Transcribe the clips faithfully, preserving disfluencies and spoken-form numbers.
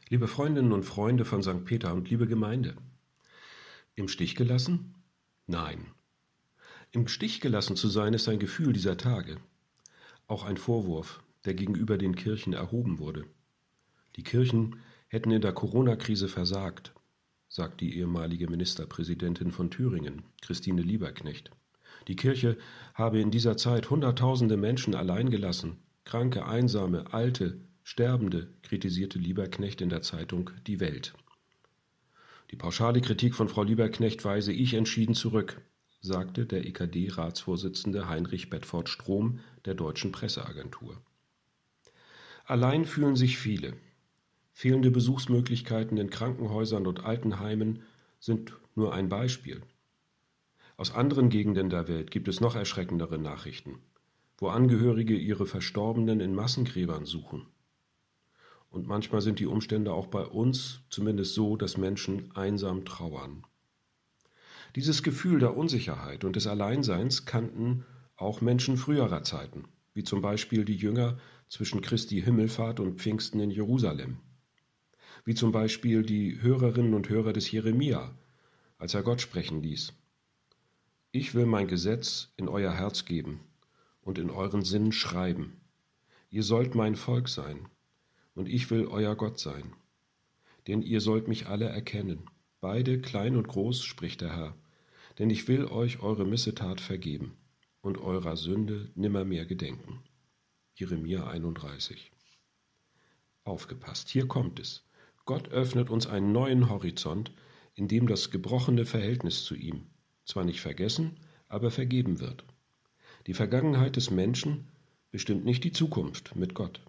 Liebe Freundinnen und Freunde von Sankt Peter und liebe Gemeinde, im Stich gelassen? Nein. Im Stich gelassen zu sein ist ein Gefühl dieser Tage. Auch ein Vorwurf, der gegenüber den Kirchen erhoben wurde. Die Kirchen hätten in der Corona-Krise versagt, sagt die ehemalige Ministerpräsidentin von Thüringen, Christine Lieberknecht. Die Kirche habe in dieser Zeit Hunderttausende Menschen allein gelassen, Kranke, Einsame, Alte, Sterbende, kritisierte Lieberknecht in der Zeitung Die Welt. Die pauschale Kritik von Frau Lieberknecht weise ich entschieden zurück, sagte der E K D-Ratsvorsitzende Heinrich Bedford-Strom der Deutschen Presseagentur. Allein fühlen sich viele. Fehlende Besuchsmöglichkeiten in Krankenhäusern und Altenheimen sind nur ein Beispiel. Aus anderen Gegenden der Welt gibt es noch erschreckendere Nachrichten, wo Angehörige ihre Verstorbenen in Massengräbern suchen. Und manchmal sind die Umstände auch bei uns zumindest so, dass Menschen einsam trauern. Dieses Gefühl der Unsicherheit und des Alleinseins kannten auch Menschen früherer Zeiten, wie zum Beispiel die Jünger zwischen Christi Himmelfahrt und Pfingsten in Jerusalem. Wie zum Beispiel die Hörerinnen und Hörer des Jeremia, als er Gott sprechen ließ. Ich will mein Gesetz in euer Herz geben und in euren Sinn schreiben. Ihr sollt mein Volk sein, und ich will euer Gott sein. Denn ihr sollt mich alle erkennen, beide klein und groß, spricht der Herr. Denn ich will euch eure Missetat vergeben und eurer Sünde nimmermehr gedenken. Jeremia einunddreißig. Aufgepasst, hier kommt es. Gott öffnet uns einen neuen Horizont, in dem das gebrochene Verhältnis zu ihm zwar nicht vergessen, aber vergeben wird. Die Vergangenheit des Menschen bestimmt nicht die Zukunft mit Gott.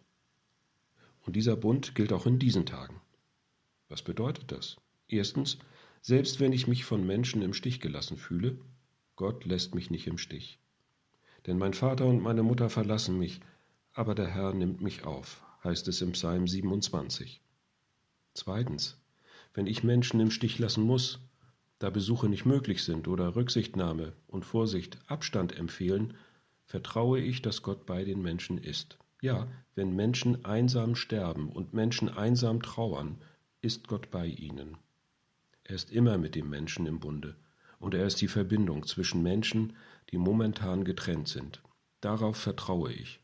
Und dieser Bund gilt auch in diesen Tagen. Was bedeutet das? Erstens, selbst wenn ich mich von Menschen im Stich gelassen fühle, Gott lässt mich nicht im Stich. Denn mein Vater und meine Mutter verlassen mich, aber der Herr nimmt mich auf, heißt es im Psalm siebenundzwanzig. Zweitens, wenn ich Menschen im Stich lassen muss, da Besuche nicht möglich sind oder Rücksichtnahme und Vorsicht Abstand empfehlen, vertraue ich, dass Gott bei den Menschen ist. Ja, wenn Menschen einsam sterben und Menschen einsam trauern, ist Gott bei ihnen. Er ist immer mit dem Menschen im Bunde und er ist die Verbindung zwischen Menschen, die momentan getrennt sind. Darauf vertraue ich.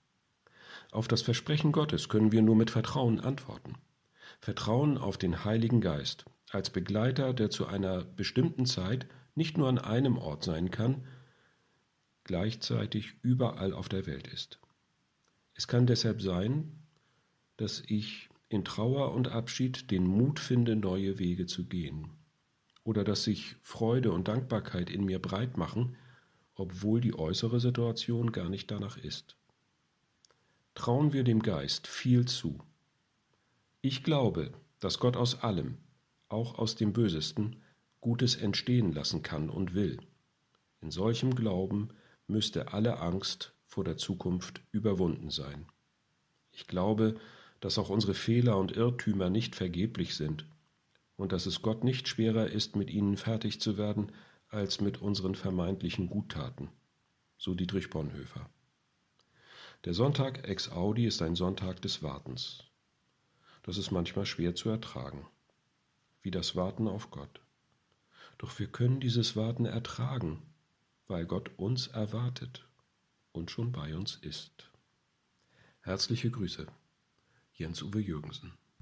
Auf das Versprechen Gottes können wir nur mit Vertrauen antworten. Vertrauen auf den Heiligen Geist als Begleiter, der zu einer bestimmten Zeit nicht nur an einem Ort sein kann, gleichzeitig überall auf der Welt ist. Es kann deshalb sein, dass ich in Trauer und Abschied den Mut finde, neue Wege zu gehen. Oder dass sich Freude und Dankbarkeit in mir breit machen, obwohl die äußere Situation gar nicht danach ist. Trauen wir dem Geist viel zu. Ich glaube, dass Gott aus allem, auch aus dem Bösesten, Gutes entstehen lassen kann und will. In solchem Glauben müsste alle Angst vor der Zukunft überwunden sein. Ich glaube, dass auch unsere Fehler und Irrtümer nicht vergeblich sind und dass es Gott nicht schwerer ist, mit ihnen fertig zu werden, als mit unseren vermeintlichen Guttaten, so Dietrich Bonhoeffer. Der Sonntag ex audi ist ein Sonntag des Wartens. Das ist manchmal schwer zu ertragen, wie das Warten auf Gott. Doch wir können dieses Warten ertragen, weil Gott uns erwartet und schon bei uns ist. Herzliche Grüße, Jens-Uwe Jürgensen.